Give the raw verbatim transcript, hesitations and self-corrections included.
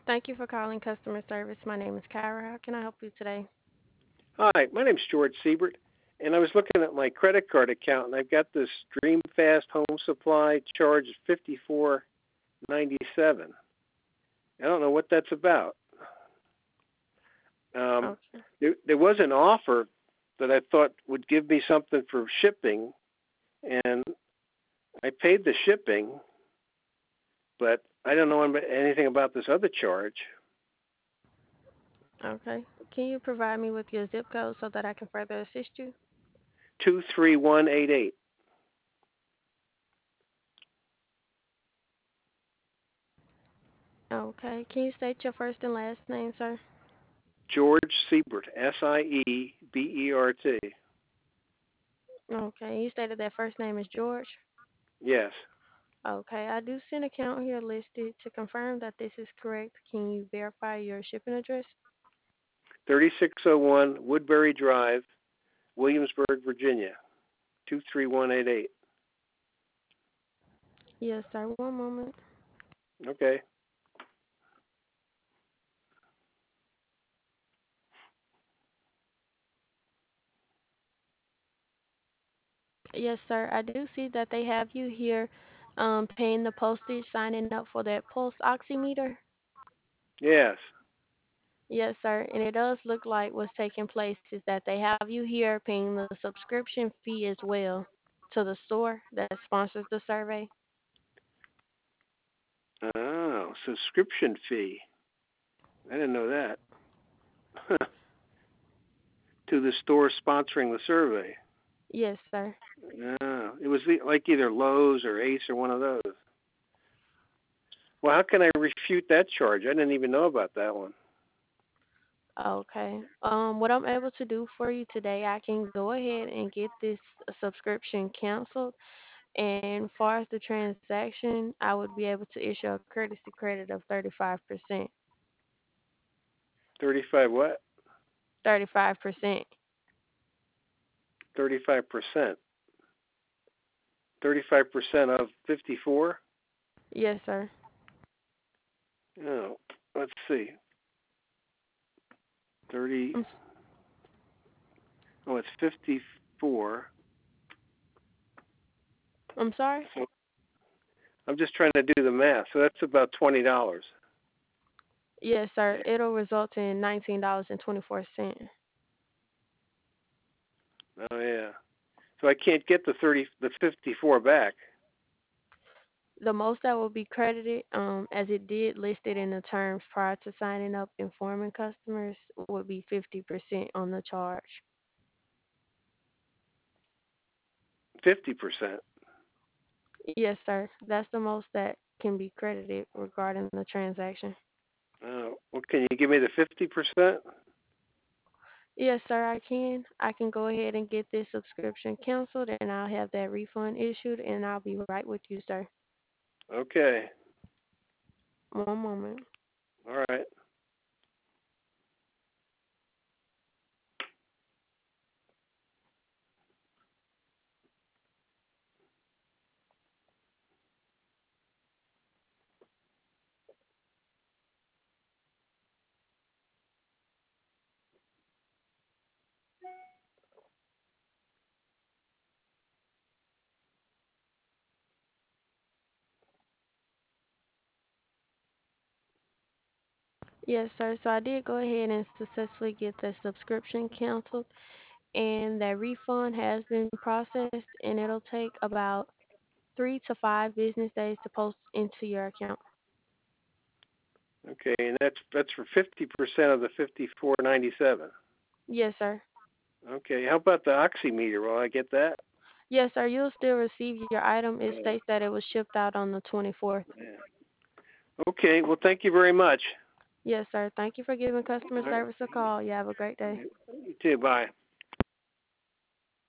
Thank you for calling customer service. My name is Kyra. How can I help you today? Hi, my name's George Siebert, and I was looking at my credit card account, and I've got this Dreamfast Home Supply charge of fifty-four ninety-seven. I don't know what that's about. Um, Okay. there, there was an offer that I thought would give me something for shipping, and I paid the shipping, but I don't know anything about this other charge. Okay. Can you provide me with your zip code so that I can further assist you? Two three one eight eight. Okay. Can you state your first and last name, sir? George Siebert, S I E B E R T. Okay. You stated that first name is George. Yes. Okay. I do see an account here listed. To confirm that this is correct, can you verify your shipping address? thirty-six oh one Woodbury Drive, Williamsburg, Virginia, two three one eight eight. Yes, sir. One moment. Okay. Yes, sir. I do see that they have you here um, paying the postage, signing up for that pulse oximeter. Yes. Yes, sir. And it does look like what's taking place is that they have you here paying the subscription fee as well to the store that sponsors the survey. Oh, subscription fee. I didn't know that. To the store sponsoring the survey. Yes, sir. Oh, it was like either Lowe's or Ace or one of those. Well, how can I refute that charge? I didn't even know about that one. Okay. Um, what I'm able to do for you today, I can go ahead and get this subscription canceled. And far as the transaction, I would be able to issue a courtesy credit of thirty-five percent. thirty-five what? thirty-five percent. thirty-five percent. thirty-five percent of fifty-four? Yes, sir. Oh, let's see. thirty. I'm, Oh, it's fifty-four. I'm sorry? So I'm just trying to do the math. So that's about twenty dollars. Yes, sir. It'll result in nineteen dollars and twenty-four cents. Oh yeah. So I can't get the thirty, the fifty-four back. The most that will be credited, um, as it did listed in the terms prior to signing up, informing customers, would be fifty percent on the charge. Fifty percent. Yes, sir. That's the most that can be credited regarding the transaction. Uh, well, can you give me the fifty percent? Yes, sir, I can. I can go ahead and get this subscription canceled and I'll have that refund issued and I'll be right with you, sir. Okay. One moment. All right. Yes, sir. So I did go ahead and successfully get the subscription canceled, and that refund has been processed, and it'll take about three to five business days to post into your account. Okay, and that's that's for fifty percent of the fifty-four ninety-seven. Yes, sir. Okay. How about the oximeter? Will I get that? Yes, sir. You'll still receive your item. It Yeah. states that it was shipped out on the twenty-fourth. Yeah. Okay. Well, thank you very much. Yes, sir. Thank you for giving customer All right. service a call. You have a great day. You too. Bye.